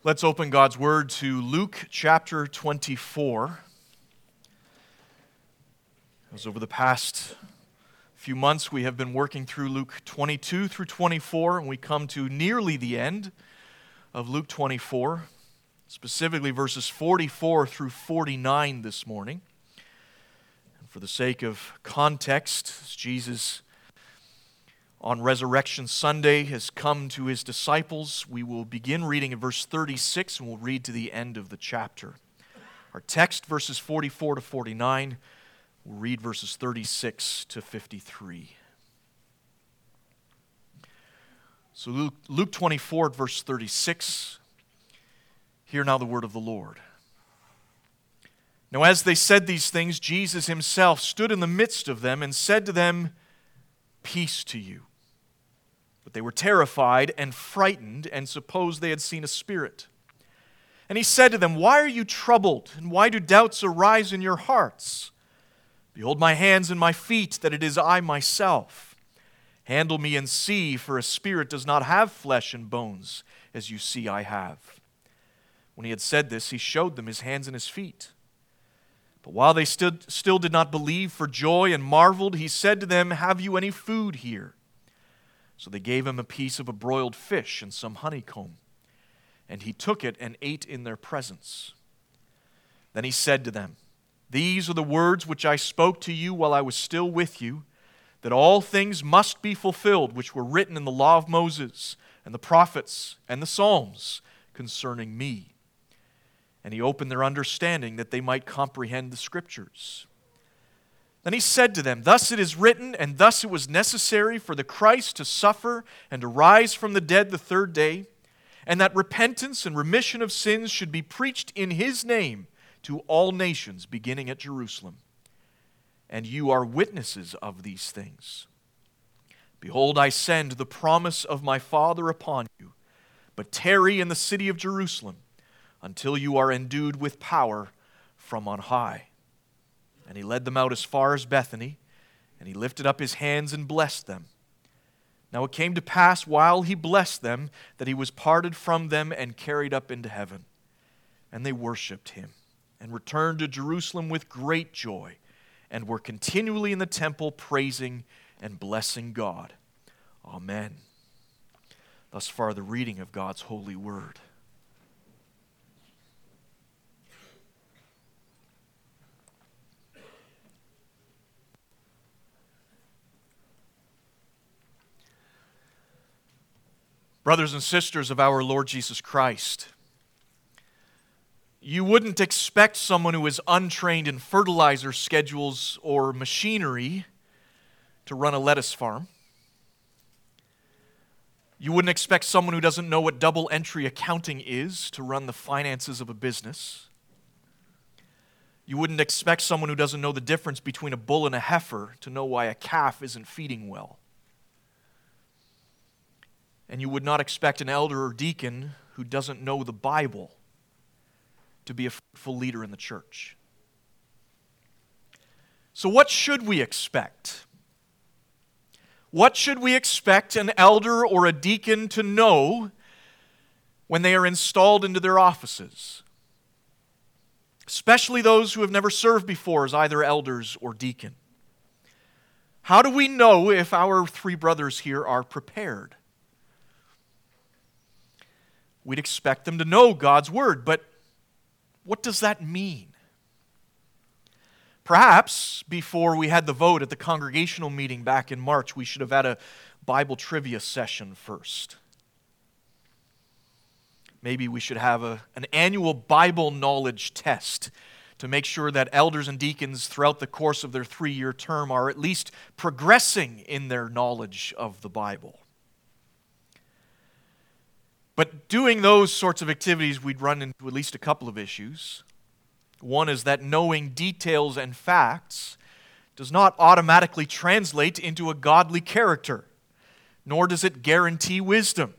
Let's open God's Word to Luke chapter 24. As over the past few months, we have been working through Luke 22 through 24, and we come to nearly the end of Luke 24, specifically verses 44 through 49 this morning. And for the sake of context, as Jesus on Resurrection Sunday has come to his disciples, we will begin reading at verse 36 and we'll read to the end of the chapter. Our text, verses 44 to 49, we'll read verses 36 to 53. So Luke 24 at verse 36, hear now the word of the Lord. Now as they said these things, Jesus himself stood in the midst of them and said to them, "Peace to you." But they were terrified and frightened and supposed they had seen a spirit. And he said to them, "Why are you troubled, and why do doubts arise in your hearts? Behold my hands and my feet, that it is I myself. Handle me and see, for a spirit does not have flesh and bones, as you see I have." When he had said this, he showed them his hands and his feet. But while they still did not believe for joy and marveled, he said to them, "Have you any food here?" So they gave him a piece of a broiled fish and some honeycomb. And he took it and ate in their presence. Then he said to them, "These are the words which I spoke to you while I was still with you, that all things must be fulfilled which were written in the law of Moses and the prophets and the Psalms concerning me." And he opened their understanding that they might comprehend the Scriptures. Then he said to them, "Thus it is written, and thus it was necessary for the Christ to suffer and to rise from the dead the third day, and that repentance and remission of sins should be preached in his name to all nations, beginning at Jerusalem. And you are witnesses of these things. Behold, I send the promise of my Father upon you, but tarry in the city of Jerusalem until you are endued with power from on high." And he led them out as far as Bethany, and he lifted up his hands and blessed them. Now it came to pass while he blessed them that he was parted from them and carried up into heaven. And they worshipped him and returned to Jerusalem with great joy and were continually in the temple praising and blessing God. Amen. Thus far the reading of God's holy word. Brothers and sisters of our Lord Jesus Christ, you wouldn't expect someone who is untrained in fertilizer schedules or machinery to run a lettuce farm. You wouldn't expect someone who doesn't know what double entry accounting is to run the finances of a business. You wouldn't expect someone who doesn't know the difference between a bull and a heifer to know why a calf isn't feeding well. And you would not expect an elder or deacon who doesn't know the Bible to be a fruitful leader in the church. So what should we expect? What should we expect an elder or a deacon to know when they are installed into their offices? Especially those who have never served before as either elders or deacon. How do we know if our three brothers here are prepared? We'd expect them to know God's Word, but what does that mean? Perhaps before we had the vote at the congregational meeting back in March, we should have had a Bible trivia session first. Maybe we should have an annual Bible knowledge test to make sure that elders and deacons throughout the course of their 3-year term are at least progressing in their knowledge of the Bible. But doing those sorts of activities, we'd run into at least a couple of issues. One is that knowing details and facts does not automatically translate into a godly character, nor does it guarantee wisdom.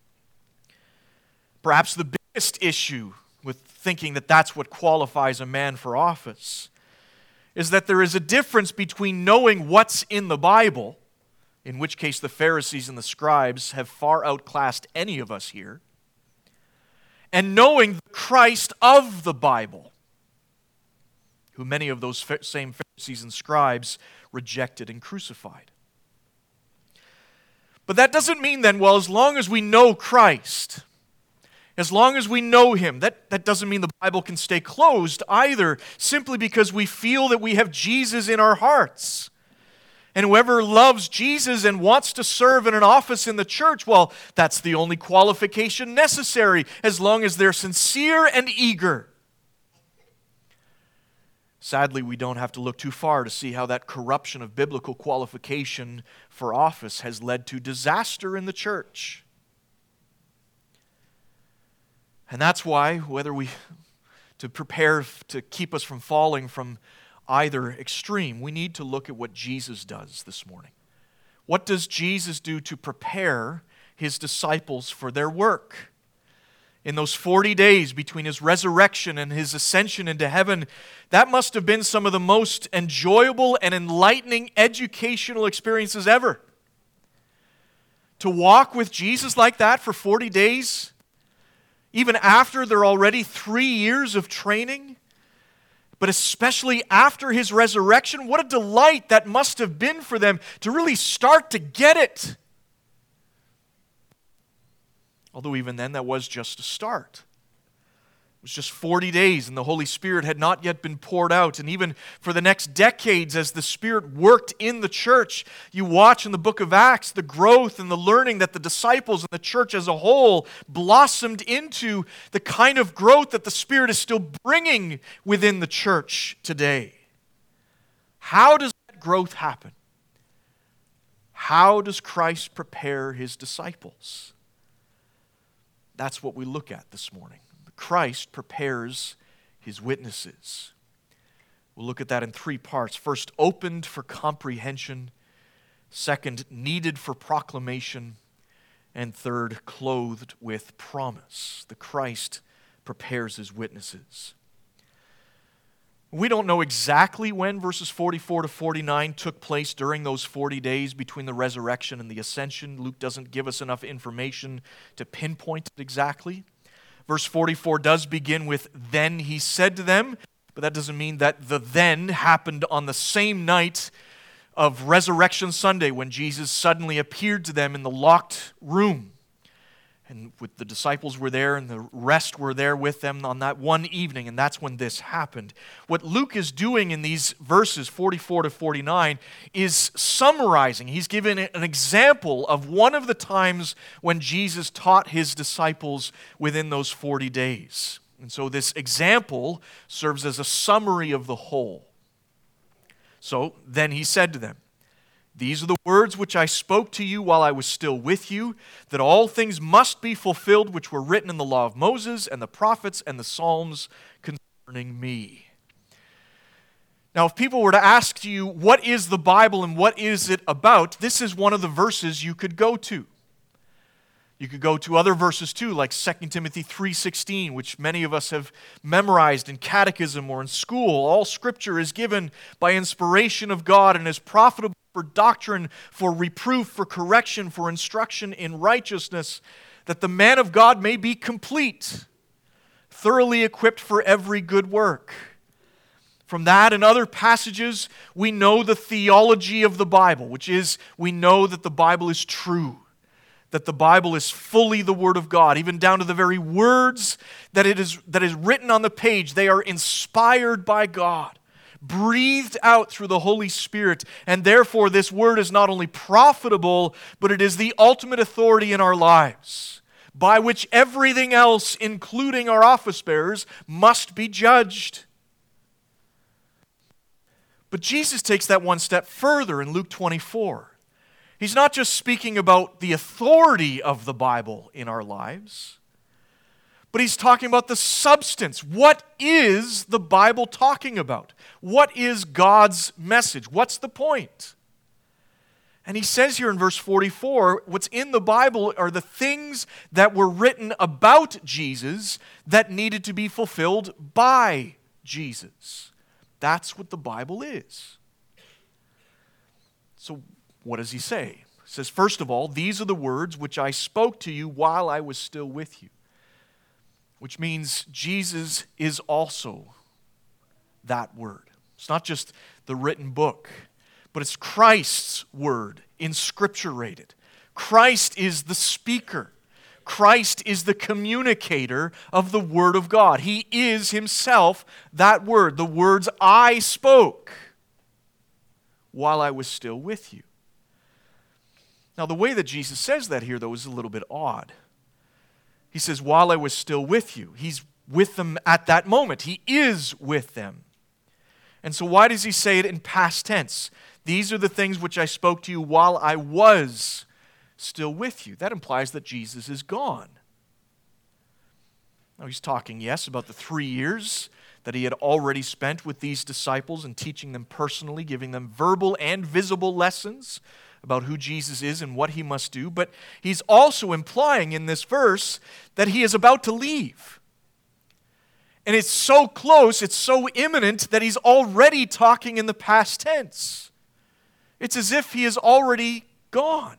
Perhaps the biggest issue with thinking that that's what qualifies a man for office is that there is a difference between knowing what's in the Bible, in which case the Pharisees and the scribes have far outclassed any of us here, and knowing the Christ of the Bible, who many of those same Pharisees and scribes rejected and crucified. But that doesn't mean then, well, as long as we know Christ, as long as we know Him, that doesn't mean the Bible can stay closed either, simply because we feel that we have Jesus in our hearts. And whoever loves Jesus and wants to serve in an office in the church, well, that's the only qualification necessary, as long as they're sincere and eager. Sadly, we don't have to look too far to see how that corruption of biblical qualification for office has led to disaster in the church. And that's why, to prepare to keep us from falling from either extreme, we need to look at what Jesus does this morning. What does Jesus do to prepare His disciples for their work? In those 40 days between His resurrection and His ascension into heaven, that must have been some of the most enjoyable and enlightening educational experiences ever. To walk with Jesus like that for 40 days, even after they're already 3 years of training, but especially after His resurrection, what a delight that must have been for them to really start to get it. Although even then, that was just a start. It was just 40 days, and the Holy Spirit had not yet been poured out. And even for the next decades, as the Spirit worked in the church, you watch in the book of Acts the growth and the learning that the disciples and the church as a whole blossomed into the kind of growth that the Spirit is still bringing within the church today. How does that growth happen? How does Christ prepare His disciples? That's what we look at this morning. Christ prepares His witnesses. We'll look at that in 3 parts. First, opened for comprehension. Second, needed for proclamation. And third, clothed with promise. The Christ prepares His witnesses. We don't know exactly when verses 44 to 49 took place during those 40 days between the resurrection and the ascension. Luke doesn't give us enough information to pinpoint it exactly. Verse 44 does begin with, "Then He said to them," but that doesn't mean that the then happened on the same night of Resurrection Sunday when Jesus suddenly appeared to them in the locked room. And with the disciples were there and the rest were there with them on that one evening, and that's when this happened. What Luke is doing in these verses 44 to 49 is summarizing. He's given an example of one of the times when Jesus taught His disciples within those 40 days. And so this example serves as a summary of the whole. So then He said to them, "These are the words which I spoke to you while I was still with you, that all things must be fulfilled which were written in the law of Moses and the prophets and the Psalms concerning me." Now, if people were to ask you, what is the Bible and what is it about, this is one of the verses you could go to. You could go to other verses too, like 2 Timothy 3:16, which many of us have memorized in catechism or in school. All Scripture is given by inspiration of God and is profitable for doctrine, for reproof, for correction, for instruction in righteousness, that the man of God may be complete, thoroughly equipped for every good work. From that and other passages, we know the theology of the Bible, which is we know that the Bible is true, that the Bible is fully the Word of God, even down to the very words that is written on the page. They are inspired by God, breathed out through the Holy Spirit, and therefore this Word is not only profitable, but it is the ultimate authority in our lives, by which everything else, including our office bearers, must be judged. But Jesus takes that one step further in Luke 24. He's not just speaking about the authority of the Bible in our lives, but He's talking about the substance. What is the Bible talking about? What is God's message? What's the point? And He says here in verse 44, what's in the Bible are the things that were written about Jesus that needed to be fulfilled by Jesus. That's what the Bible is. So what does He say? He says, first of all, these are the words which I spoke to you while I was still with you. which means Jesus is also that Word. It's not just the written book, but it's Christ's Word, inscripturated. Christ is the speaker. Christ is the communicator of the Word of God. He is Himself that Word, the words I spoke while I was still with you. Now, the way that Jesus says that here, though, is a little bit odd. He says, while I was still with you. He's with them at that moment. He is with them. And so why does He say it in past tense? These are the things which I spoke to you while I was still with you. That implies that Jesus is gone. Now, He's talking, yes, about the 3 years that He had already spent with these disciples and teaching them personally, giving them verbal and visible lessons about who Jesus is and what He must do. But He's also implying in this verse that He is about to leave. And it's so close, it's so imminent that He's already talking in the past tense. It's as if He is already gone.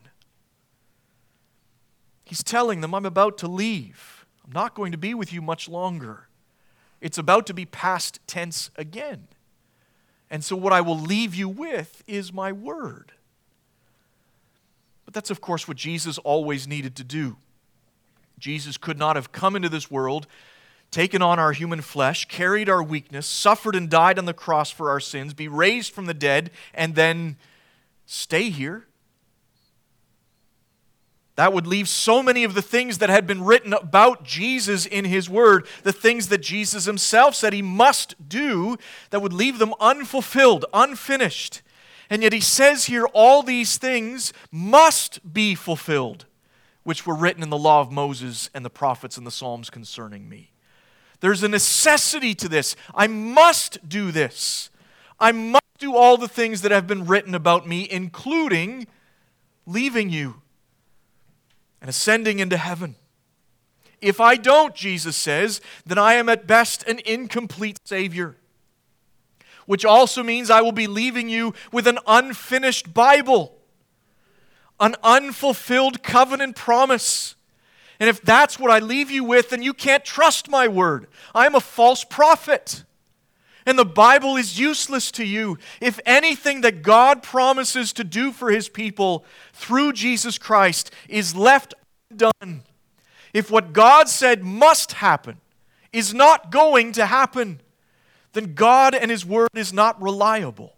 He's telling them, I'm about to leave. I'm not going to be with you much longer. It's about to be past tense again. And so what I will leave you with is my word. But that's, of course, what Jesus always needed to do. Jesus could not have come into this world, taken on our human flesh, carried our weakness, suffered and died on the cross for our sins, be raised from the dead, and then stay here. That would leave so many of the things that had been written about Jesus in His Word, the things that Jesus Himself said He must do, that would leave them unfulfilled, unfinished. And yet He says here, all these things must be fulfilled, which were written in the law of Moses and the prophets and the Psalms concerning me. There's a necessity to this. I must do this. I must do all the things that have been written about me, including leaving you and ascending into heaven. If I don't, Jesus says, then I am at best an incomplete Savior. Which also means I will be leaving you with an unfinished Bible, an unfulfilled covenant promise. And if that's what I leave you with, then you can't trust my word. I am a false prophet. And the Bible is useless to you. If anything that God promises to do for His people through Jesus Christ is left undone, if what God said must happen is not going to happen, then God and His word is not reliable.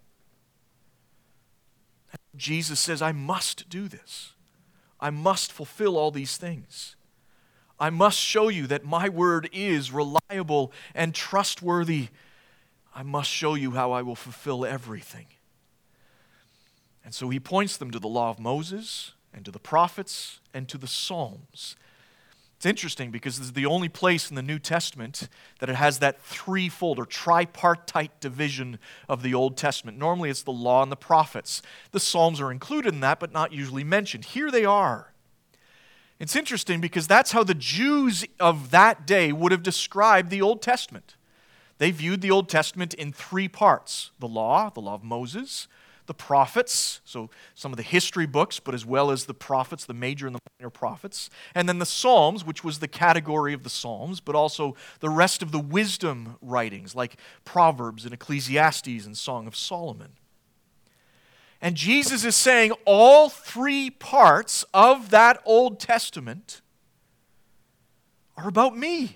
Jesus says, I must do this. I must fulfill all these things. I must show you that my word is reliable and trustworthy. I must show you how I will fulfill everything. And so He points them to the law of Moses and to the prophets and to the Psalms. It's interesting because this is the only place in the New Testament that it has that threefold or tripartite division of the Old Testament. Normally it's the law and the prophets. The Psalms are included in that, but not usually mentioned. Here they are. It's interesting because that's how the Jews of that day would have described the Old Testament. They viewed the Old Testament in three parts: the law of Moses, the prophets, so some of the history books, but as well as the prophets, the major and the minor prophets, and then the Psalms, which was the category of the Psalms, but also the rest of the wisdom writings like Proverbs and Ecclesiastes and Song of Solomon. And Jesus is saying all three parts of that Old Testament are about me.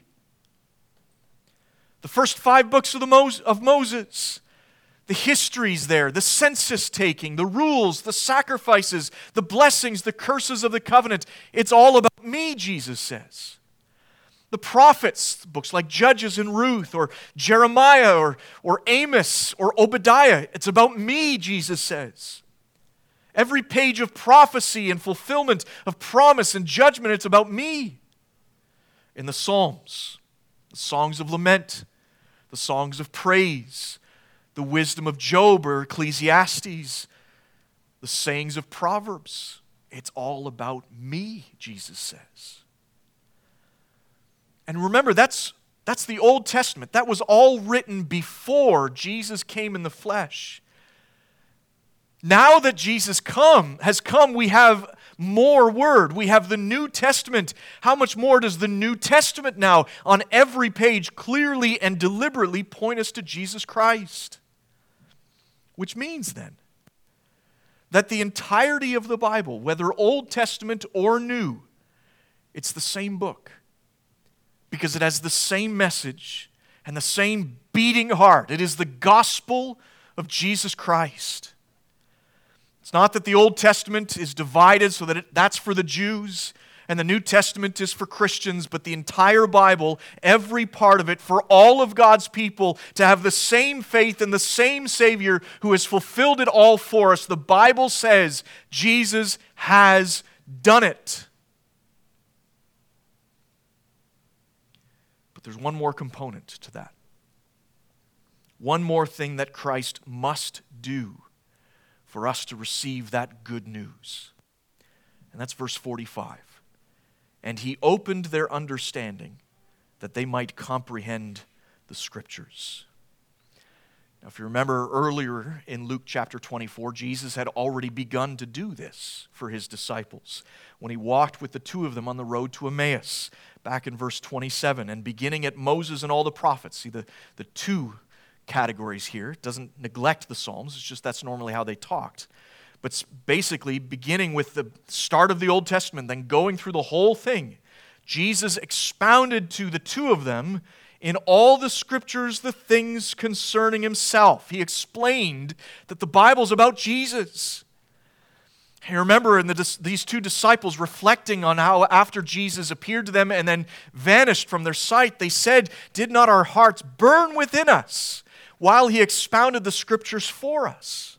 The first 5 books of Moses, the histories there, the census taking, the rules, the sacrifices, the blessings, the curses of the covenant. It's all about me, Jesus says. The prophets, books like Judges and Ruth, or Jeremiah, or Amos, or Obadiah, it's about me, Jesus says. Every page of prophecy and fulfillment of promise and judgment, it's about me. In the Psalms, the songs of lament, the songs of praise, the wisdom of Job or Ecclesiastes, the sayings of Proverbs. It's all about me, Jesus says. And remember, that's the Old Testament. That was all written before Jesus came in the flesh. Now that Jesus has come, we have more Word. We have the New Testament. How much more does the New Testament now, on every page, clearly and deliberately point us to Jesus Christ? Which means then that the entirety of the Bible, whether Old Testament or New, it's the same book because it has the same message and the same beating heart. It is the gospel of Jesus Christ. It's not that the Old Testament is divided so that that's for the Jews and the New Testament is for Christians, but the entire Bible, every part of it, for all of God's people to have the same faith in the same Savior who has fulfilled it all for us. The Bible says Jesus has done it. But there's one more component to that. One more thing that Christ must do for us to receive that good news. And that's verse 45. And he opened their understanding that they might comprehend the Scriptures. Now, if you remember earlier in Luke chapter 24, Jesus had already begun to do this for his disciples when he walked with the two of them on the road to Emmaus, back in verse 27. And beginning at Moses and all the prophets, see the two categories here. It doesn't neglect the Psalms, it's just that's normally how they talked. But basically, beginning with the start of the Old Testament, then going through the whole thing, Jesus expounded to the two of them in all the Scriptures the things concerning himself. He explained that the Bible's about Jesus. I remember these two disciples reflecting on how after Jesus appeared to them and then vanished from their sight, they said, "Did not our hearts burn within us while he expounded the Scriptures for us?"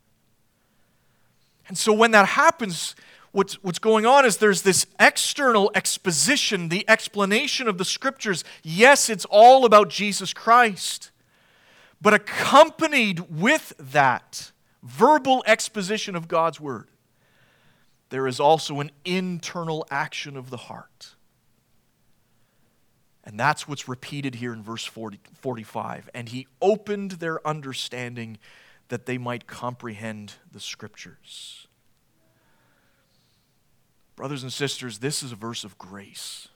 And so when that happens, what's going on is there's this external exposition, the explanation of the Scriptures. Yes, it's all about Jesus Christ. But accompanied with that verbal exposition of God's Word, there is also an internal action of the heart. And that's what's repeated here in verse 45. And he opened their understanding that they might comprehend the Scriptures. Brothers and sisters, this is a verse of grace.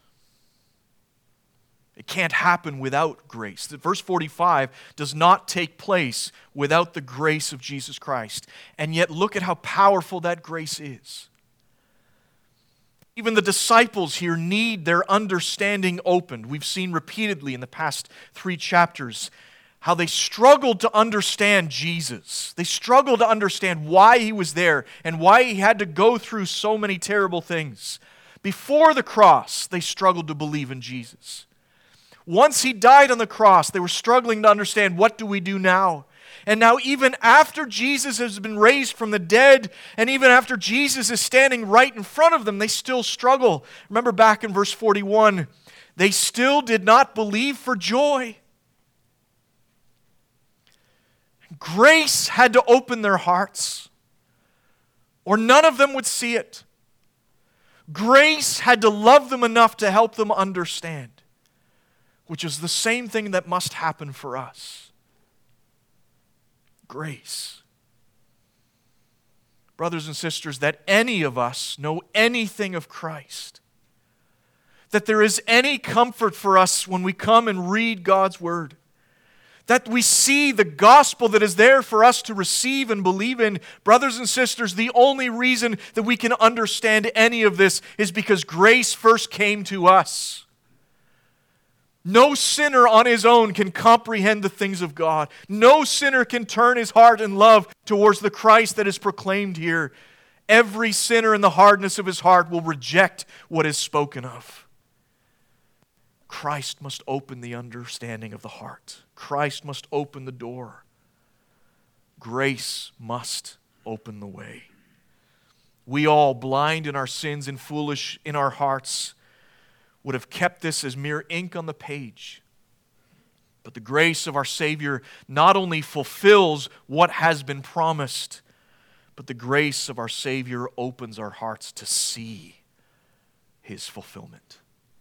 It can't happen without grace. Verse 45 does not take place without the grace of Jesus Christ. And yet look at how powerful that grace is. Even the disciples here need their understanding opened. We've seen repeatedly in the past 3 chapters how they struggled to understand Jesus. They struggled to understand why he was there and why he had to go through so many terrible things. Before the cross, they struggled to believe in Jesus. Once he died on the cross, they were struggling to understand, what do we do now? And now even after Jesus has been raised from the dead, and even after Jesus is standing right in front of them, they still struggle. Remember back in verse 41, they still did not believe for joy. Grace had to open their hearts, or none of them would see it. Grace had to love them enough to help them understand, which is the same thing that must happen for us. Grace. Brothers and sisters, that any of us know anything of Christ, that there is any comfort for us when we come and read God's Word, that we see the gospel that is there for us to receive and believe in. Brothers and sisters, the only reason that we can understand any of this is because grace first came to us. No sinner on his own can comprehend the things of God. No sinner can turn his heart in love towards the Christ that is proclaimed here. Every sinner in the hardness of his heart will reject what is spoken of. Christ must open the understanding of the heart. Christ must open the door. Grace must open the way. We all, blind in our sins and foolish in our hearts, would have kept this as mere ink on the page. But the grace of our Savior not only fulfills what has been promised, but the grace of our Savior opens our hearts to see His fulfillment.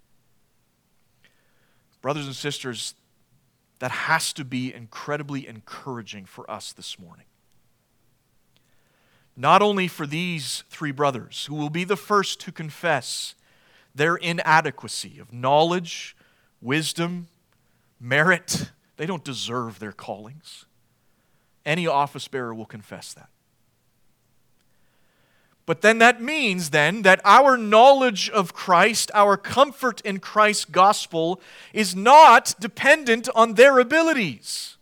Brothers and sisters, that has to be incredibly encouraging for us this morning. not only for these three brothers, who will be the first to confess their inadequacy of knowledge, wisdom, merit. They don't deserve their callings. Any office bearer will confess that. But then that means then that our knowledge of Christ, our comfort in Christ's gospel, is not dependent on their abilities.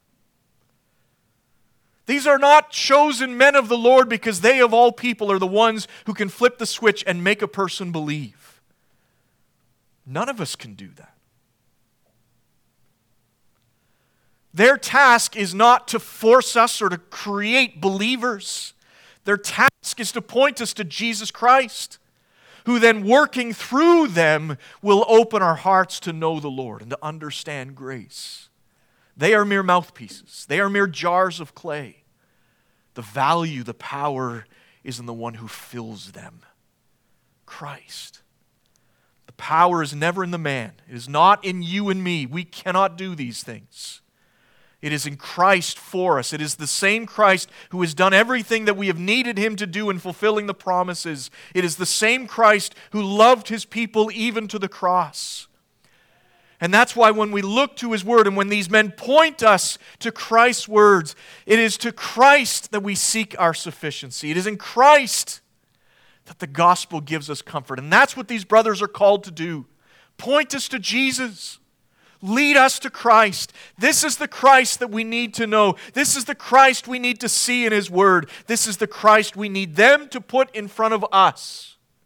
These are not chosen men of the Lord because they of all people are the ones who can flip the switch and make a person believe. None of us can do that. Their task is not to force us or to create believers. Their task is to point us to Jesus Christ, who then working through them will open our hearts to know the Lord and to understand grace. They are mere mouthpieces. They are mere jars of clay. The value, the power is in the one who fills them, Christ. The power is never in the man. It is not in you and me. We cannot do these things. It is in Christ for us. It is the same Christ who has done everything that we have needed Him to do in fulfilling the promises. It is the same Christ who loved His people even to the cross. And that's why when we look to His Word and when these men point us to Christ's words, it is to Christ that we seek our sufficiency. It is in Christ that the gospel gives us comfort. And that's what these brothers are called to do. Point us to Jesus. Lead us to Christ. This is the Christ that we need to know. This is the Christ we need to see in His Word. This is the Christ we need them to put in front of us.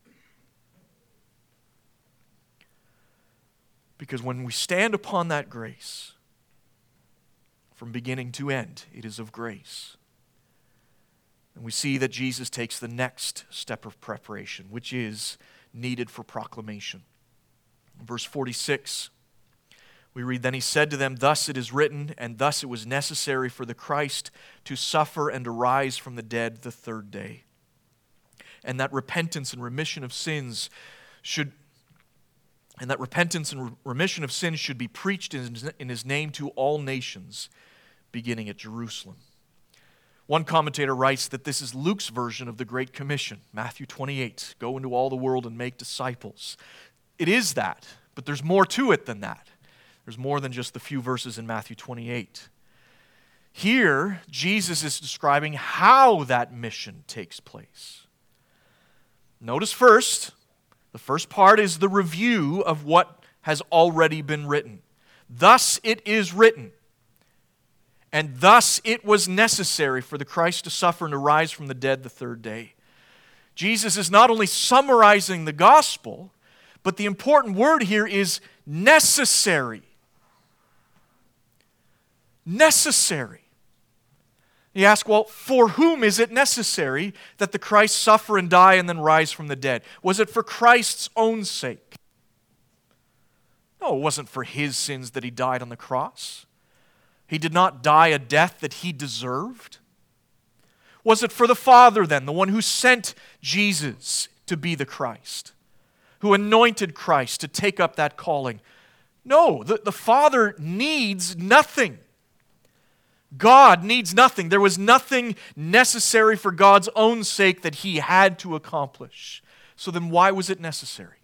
Because when we stand upon that grace, from beginning to end, it is of grace. And we see that Jesus takes the next step of preparation, which is needed for proclamation. In verse 46, we read, "Then He said to them, Thus it is written, and thus it was necessary for the Christ to suffer and to rise from the dead the third day. And that repentance and remission of sins should be preached in His name to all nations, beginning at Jerusalem." One commentator writes that this is Luke's version of the Great Commission, Matthew 28, "Go into all the world and make disciples." It is that, but there's more to it than that. There's more than just the few verses in Matthew 28. Here, Jesus is describing how that mission takes place. Notice first, the first part is the review of what has already been written. Thus it is written, and thus it was necessary for the Christ to suffer and to rise from the dead the third day. Jesus is not only summarizing the gospel, but the important word here is necessary. Necessary. You ask, well, for whom is it necessary that the Christ suffer and die and then rise from the dead? Was it for Christ's own sake? No, it wasn't for His sins that He died on the cross. He did not die a death that He deserved. Was it for the Father then, the one who sent Jesus to be the Christ, who anointed Christ to take up that calling? No, the Father needs nothing. God needs nothing. There was nothing necessary for God's own sake that He had to accomplish. So then why was it necessary?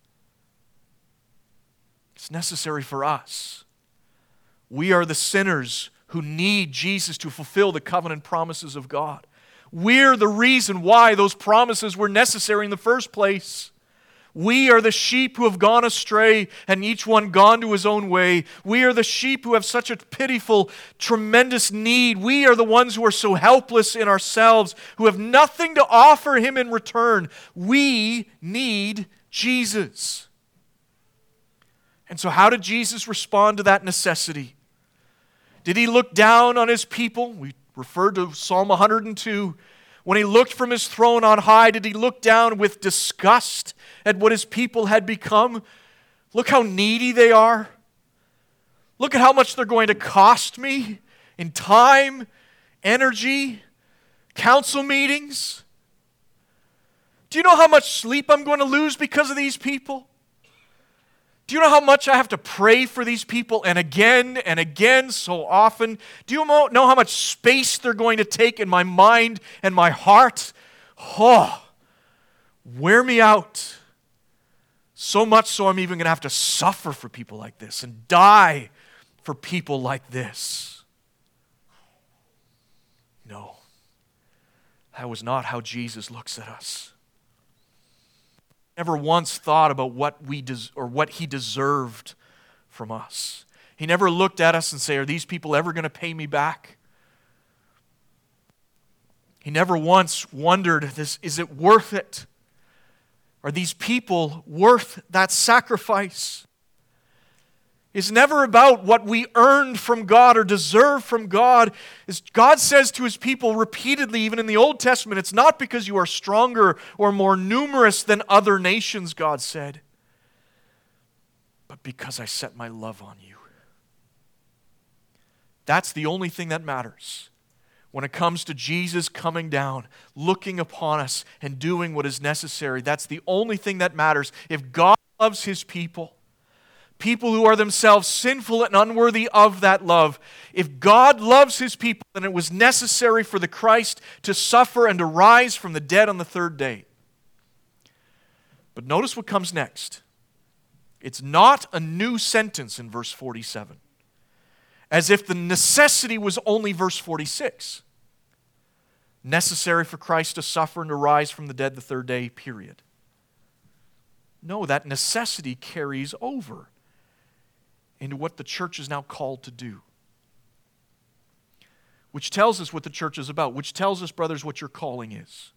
It's necessary for us. We are the sinners who need Jesus to fulfill the covenant promises of God. We're the reason why those promises were necessary in the first place. We are the sheep who have gone astray and each one gone to his own way. We are the sheep who have such a pitiful, tremendous need. We are the ones who are so helpless in ourselves, who have nothing to offer Him in return. We need Jesus. And so how did Jesus respond to that necessity? Did He look down on His people? We referred to Psalm 102. When He looked from His throne on high, did He look down with disgust at what His people had become? Look how needy they are. Look at how much they're going to cost me in time, energy, council meetings. Do you know how much sleep I'm going to lose because of these people? Do you know how much I have to pray for these people and again so often? Do you know how much space they're going to take in my mind and my heart? Oh, wear me out. So much so I'm even going to have to suffer for people like this and die for people like this. No, that was not how Jesus looks at us. Never once thought about what he deserved from us. He never looked at us and said, are these people ever going to pay me back? He never once wondered, is it worth it? Are these people worth that sacrifice? It's never about what we earned from God or deserve from God. As God says to His people repeatedly, even in the Old Testament, it's not because you are stronger or more numerous than other nations, God said, but because I set my love on you. That's the only thing that matters when it comes to Jesus coming down, looking upon us and doing what is necessary. That's the only thing that matters. If God loves His people who are themselves sinful and unworthy of that love, if God loves His people, then it was necessary for the Christ to suffer and to rise from the dead on the third day. But notice what comes next. It's not a new sentence in verse 47, as if the necessity was only verse 46. Necessary for Christ to suffer and to rise from the dead the third day, period. No, that necessity carries over into what the church is now called to do. Which tells us what the church is about. Which tells us, brothers, what your calling is.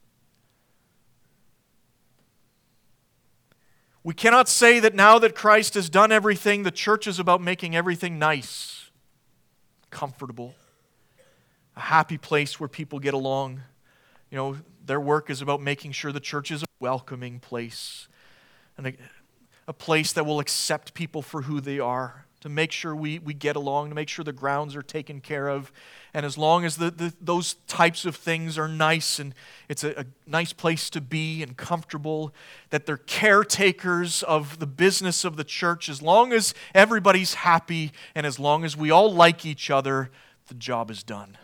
We cannot say that now that Christ has done everything, the church is about making everything nice, comfortable, a happy place where people get along. You know, their work is about making sure the church is a welcoming place and a place that will accept people for who they are, to make sure we get along, to make sure the grounds are taken care of. And as long as those types of things are nice and it's a nice place to be and comfortable, that they're caretakers of the business of the church, as long as everybody's happy and as long as we all like each other, the job is done.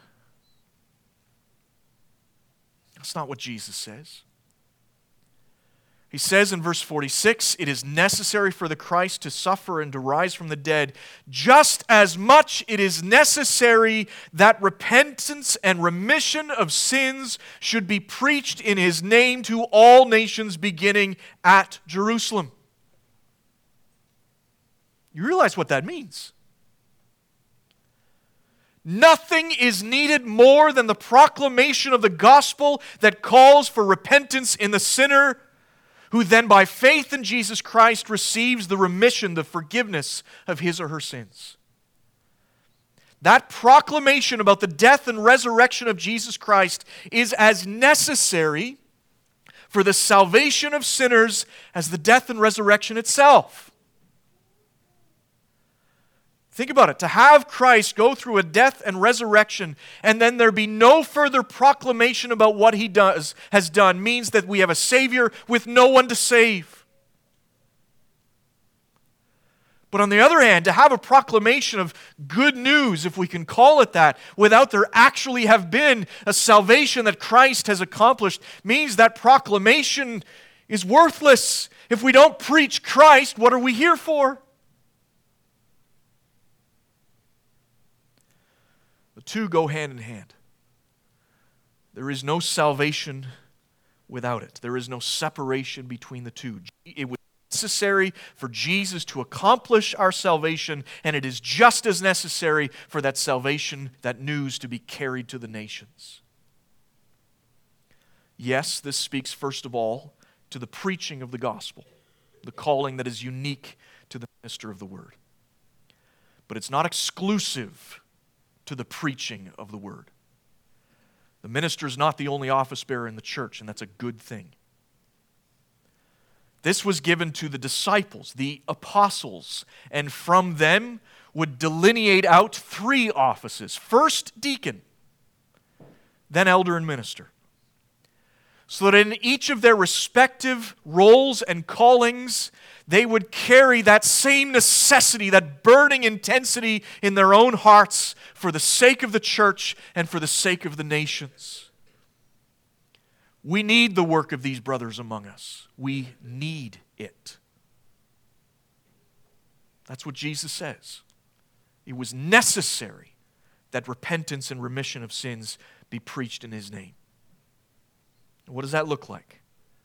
That's not what Jesus says. He says in verse 46, it is necessary for the Christ to suffer and to rise from the dead, just as much it is necessary that repentance and remission of sins should be preached in His name to all nations, beginning at Jerusalem. You realize what that means? Nothing is needed more than the proclamation of the gospel that calls for repentance in the sinner, who then by faith in Jesus Christ receives the remission, the forgiveness of his or her sins. That proclamation about the death and resurrection of Jesus Christ is as necessary for the salvation of sinners as the death and resurrection itself. Think about it. To have Christ go through a death and resurrection and then there be no further proclamation about what He has done means that we have a Savior with no one to save. But on the other hand, to have a proclamation of good news, if we can call it that, without there actually have been a salvation that Christ has accomplished, means that proclamation is worthless. If we don't preach Christ, what are we here for? The two go hand in hand. There is no salvation without it. There is no separation between the two. It was necessary for Jesus to accomplish our salvation, and it is just as necessary for that salvation, that news, to be carried to the nations. Yes, this speaks first of all to the preaching of the gospel, the calling that is unique to the minister of the word. But it's not exclusive to the preaching of the word. The minister is not the only office bearer in the church, and that's a good thing. This was given to the disciples, the apostles, and from them would delineate out three offices. First, deacon, then elder and minister. so that in each of their respective roles and callings, they would carry that same necessity, that burning intensity in their own hearts for the sake of the church and for the sake of the nations. We need the work of these brothers among us. We need it. That's what Jesus says. It was necessary that repentance and remission of sins be preached in His name. What does that look like?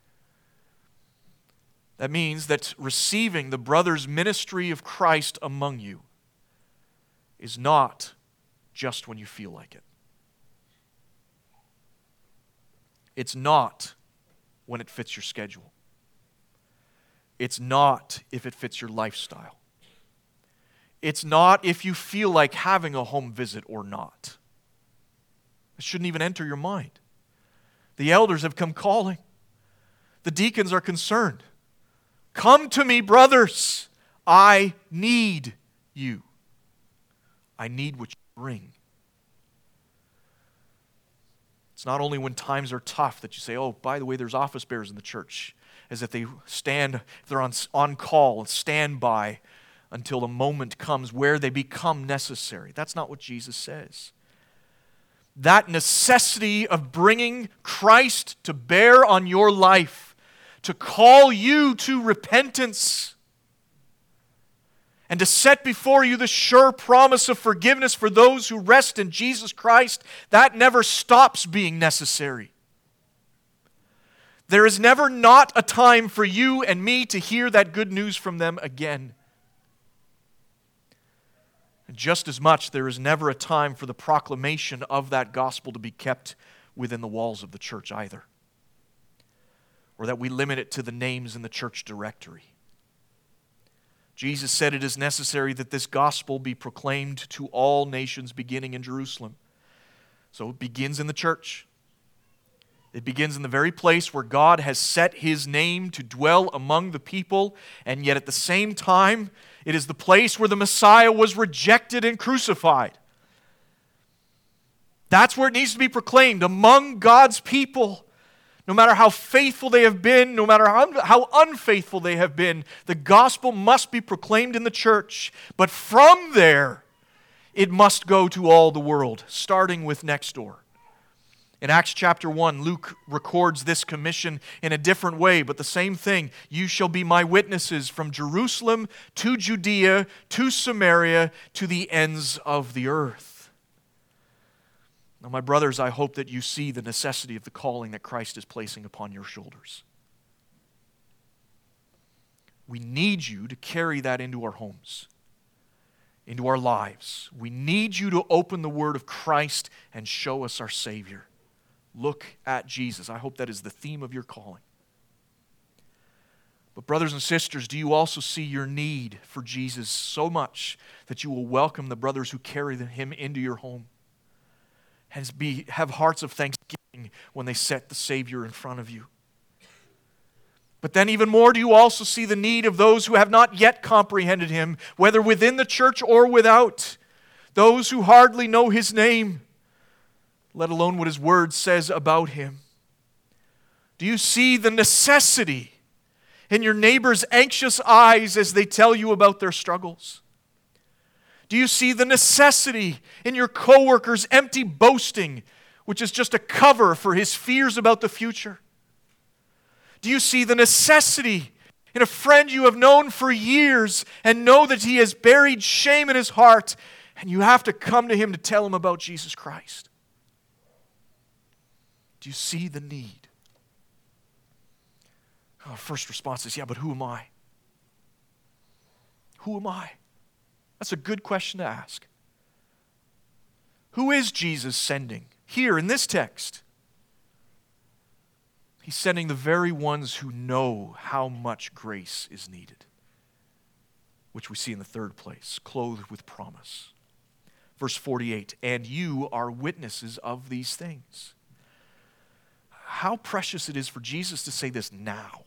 That means that receiving the brother's ministry of Christ among you is not just when you feel like it. It's not when it fits your schedule. It's not if it fits your lifestyle. It's not if you feel like having a home visit or not. It shouldn't even enter your mind. The elders have come calling. The deacons are concerned. Come to me, brothers. I need you. I need what you bring. It's not only when times are tough that you say, oh, by the way, there's office bearers in the church, as if they're on call and stand by until the moment comes where they become necessary. That's not what Jesus says. That necessity of bringing Christ to bear on your life, to call you to repentance, and to set before you the sure promise of forgiveness for those who rest in Jesus Christ, that never stops being necessary. There is never not a time for you and me to hear that good news from them again. And just as much, there is never a time for the proclamation of that gospel to be kept within the walls of the church either, or that we limit it to the names in the church directory. Jesus said it is necessary that this gospel be proclaimed to all nations beginning in Jerusalem. So it begins in the church. It begins in the very place where God has set His name to dwell among the people, and yet at the same time, it is the place where the Messiah was rejected and crucified. That's where it needs to be proclaimed, among God's people. No matter how faithful they have been, no matter how unfaithful they have been, the gospel must be proclaimed in the church. But from there, it must go to all the world, starting with next door. In Acts chapter 1, Luke records this commission in a different way, but the same thing. You shall be my witnesses from Jerusalem to Judea to Samaria to the ends of the earth. Now, my brothers, I hope that you see the necessity of the calling that Christ is placing upon your shoulders. We need you to carry that into our homes, into our lives. We need you to open the Word of Christ and show us our Savior. Look at Jesus. I hope that is the theme of your calling. But brothers and sisters, do you also see your need for Jesus so much that you will welcome the brothers who carry Him into your home? And have hearts of thanksgiving when they set the Savior in front of you. But then even more, do you also see the need of those who have not yet comprehended Him, whether within the church or without, those who hardly know His name, let alone what His Word says about Him? Do you see the necessity in your neighbor's anxious eyes as they tell you about their struggles? Do you see the necessity in your coworker's empty boasting, which is just a cover for his fears about the future? Do you see the necessity in a friend you have known for years and know that he has buried shame in his heart, and you have to come to him to tell him about Jesus Christ? Do you see the need? Our first response is, yeah, but who am I? Who am I? That's a good question to ask. Who is Jesus sending? Here in this text, He's sending the very ones who know how much grace is needed, which we see in the third place, clothed with promise. Verse 48, and you are witnesses of these things. How precious it is for Jesus to say this now,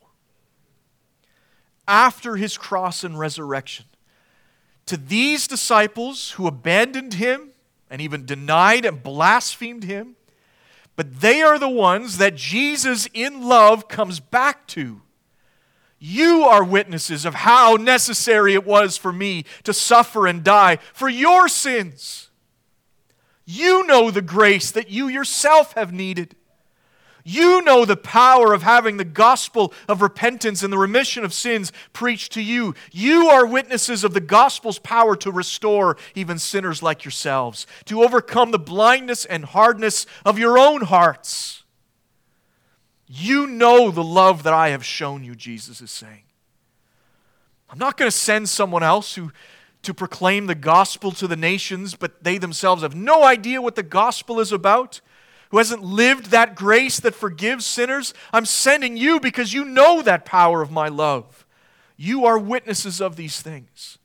after His cross and resurrection, to these disciples who abandoned Him and even denied and blasphemed Him, But they are the ones that Jesus in love comes back to. You are witnesses of how necessary it was for me to suffer and die for your sins. You know the grace that you yourself have needed. You know the power of having the gospel of repentance and the remission of sins preached to you. You are witnesses of the gospel's power to restore even sinners like yourselves, to overcome the blindness and hardness of your own hearts. You know the love that I have shown you, Jesus is saying. I'm not going to send someone else to proclaim the gospel to the nations, but they themselves have no idea what the gospel is about, who hasn't lived that grace that forgives sinners. I'm sending you because you know that power of my love. You are witnesses of these things.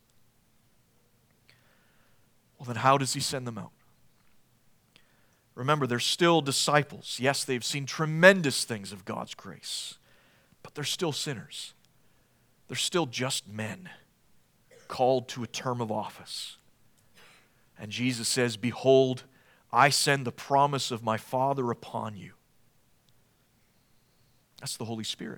Well, then how does he send them out? Remember, they're still disciples. Yes, they've seen tremendous things of God's grace, but they're still sinners. They're still just men called to a term of office. And Jesus says, "Behold, I send the promise of my Father upon you." That's the Holy Spirit,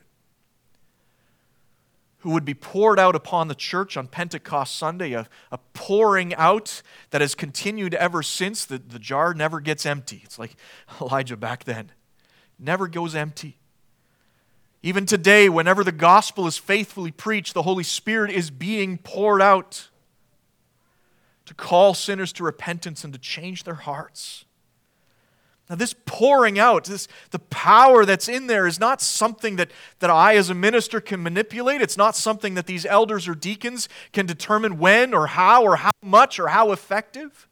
who would be poured out upon the church on Pentecost Sunday, a pouring out that has continued ever since. The jar never gets empty. It's like Elijah back then. Never goes empty. Even today, whenever the gospel is faithfully preached, the Holy Spirit is being poured out to call sinners to repentance and to change their hearts. Now this pouring out, the power that's in there is not something that I as a minister can manipulate. It's not something that these elders or deacons can determine when or how much or how effective.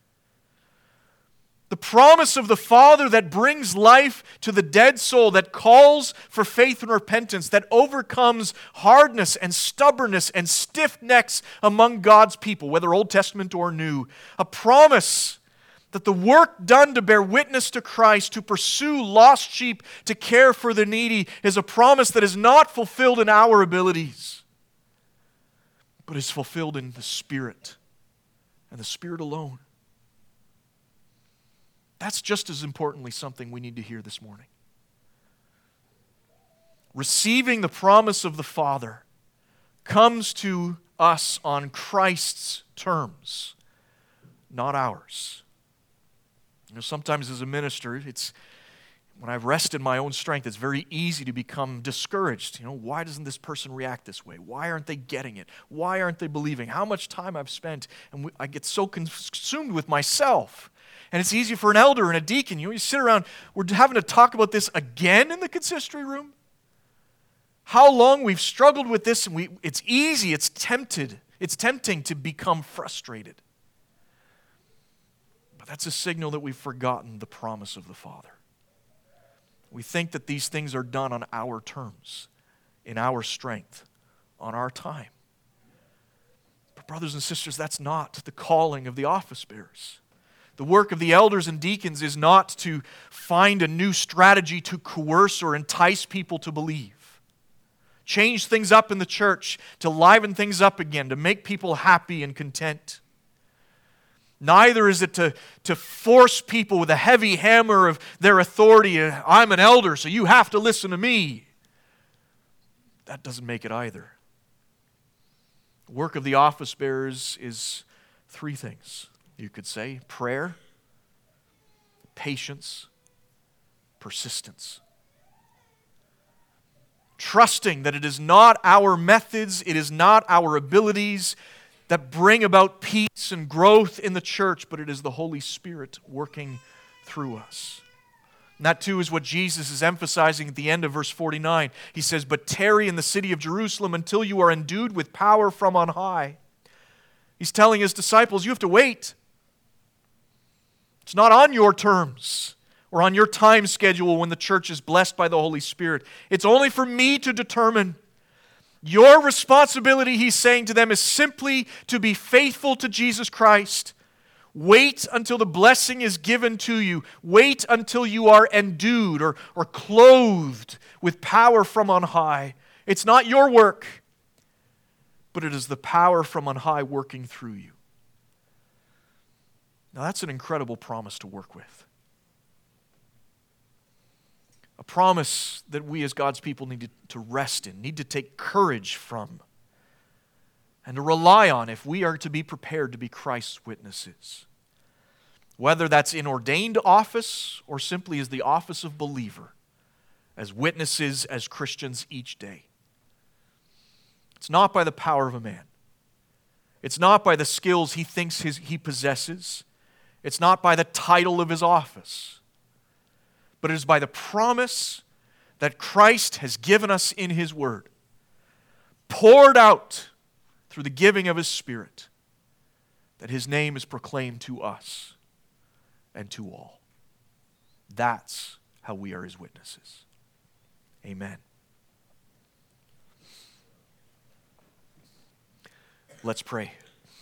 The promise of the Father that brings life to the dead soul, that calls for faith and repentance, that overcomes hardness and stubbornness and stiff necks among God's people, whether Old Testament or New. A promise that the work done to bear witness to Christ, to pursue lost sheep, to care for the needy, is a promise that is not fulfilled in our abilities, but is fulfilled in the Spirit, and the Spirit alone. That's just as importantly something we need to hear this morning. Receiving the promise of the Father comes to us on Christ's terms, not ours. Sometimes as a minister, when I've rested my own strength, it's very easy to become discouraged. Why doesn't this person react this way? Why aren't they getting it? Why aren't they believing? How much time I've spent, and I get so consumed with myself. And it's easy for an elder and a deacon. You sit around, we're having to talk about this again in the consistory room. How long we've struggled with this, and it's easy, it's tempting to become frustrated. But that's a signal that we've forgotten the promise of the Father. We think that these things are done on our terms, in our strength, on our time. But brothers and sisters, that's not the calling of the office bearers. The work of the elders and deacons is not to find a new strategy to coerce or entice people to believe. Change things up in the church, to liven things up again, to make people happy and content. Neither is it to force people with a heavy hammer of their authority. I'm an elder, so you have to listen to me. That doesn't make it either. The work of the office bearers is three things. You could say prayer, patience, persistence. Trusting that it is not our methods, it is not our abilities that bring about peace and growth in the church, but it is the Holy Spirit working through us. And that too is what Jesus is emphasizing at the end of verse 49. He says, "But tarry in the city of Jerusalem until you are endued with power from on high." He's telling his disciples, you have to wait. It's not on your terms or on your time schedule when the church is blessed by the Holy Spirit. It's only for me to determine. Your responsibility, he's saying to them, is simply to be faithful to Jesus Christ. Wait until the blessing is given to you. Wait until you are endued or clothed with power from on high. It's not your work, but it is the power from on high working through you. Now that's an incredible promise to work with. a promise that we as God's people need to rest in, need to take courage from, and to rely on if we are to be prepared to be Christ's witnesses. Whether that's in ordained office or simply as the office of believer, as witnesses, as Christians each day. It's not by the power of a man. It's not by the skills he thinks he possesses. It's not by the title of his office. But it is by the promise that Christ has given us in His Word, poured out through the giving of His Spirit, that His name is proclaimed to us and to all. That's how we are His witnesses. Amen. Let's pray.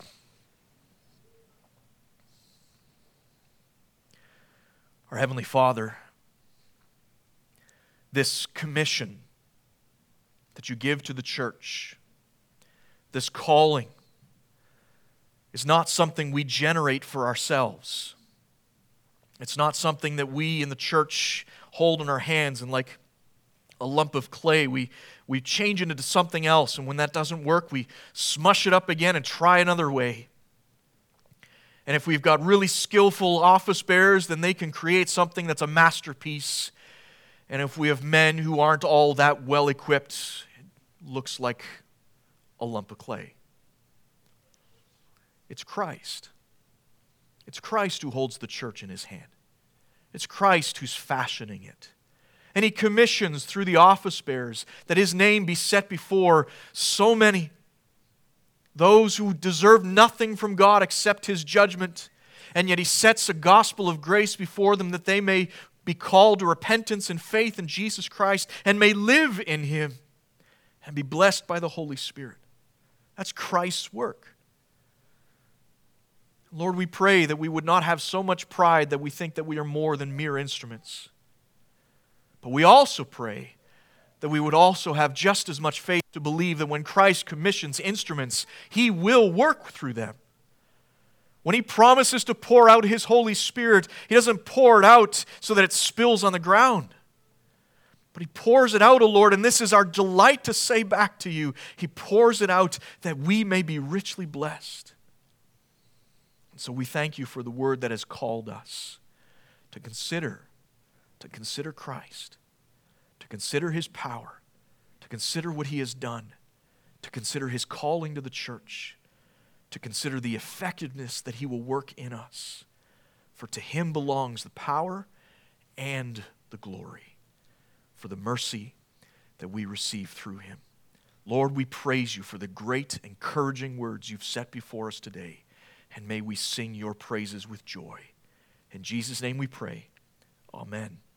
Our Heavenly Father, this commission that you give to the church, this calling, is not something we generate for ourselves. It's not something that we in the church hold in our hands and like a lump of clay, we change it into something else, and when that doesn't work, we smush it up again and try another way. And if we've got really skillful office bearers, then they can create something that's a masterpiece. And if we have men who aren't all that well equipped, it looks like a lump of clay. It's Christ. It's Christ who holds the church in His hand. It's Christ who's fashioning it. And He commissions through the office bearers that His name be set before so many, those who deserve nothing from God except His judgment, and yet He sets a gospel of grace before them that they may be called to repentance and faith in Jesus Christ and may live in Him and be blessed by the Holy Spirit. That's Christ's work. Lord, we pray that we would not have so much pride that we think that we are more than mere instruments. But we also pray that we would also have just as much faith to believe that when Christ commissions instruments, He will work through them. When He promises to pour out His Holy Spirit, He doesn't pour it out so that it spills on the ground. But He pours it out, O Lord, and this is our delight to say back to You. He pours it out that we may be richly blessed. And so we thank You for the Word that has called us to consider Christ, to consider His power, to consider what He has done, to consider His calling to the church, to consider the effectiveness that He will work in us. For to Him belongs the power and the glory for the mercy that we receive through Him. Lord, we praise You for the great, encouraging words You've set before us today, and may we sing Your praises with joy. In Jesus' name we pray. Amen.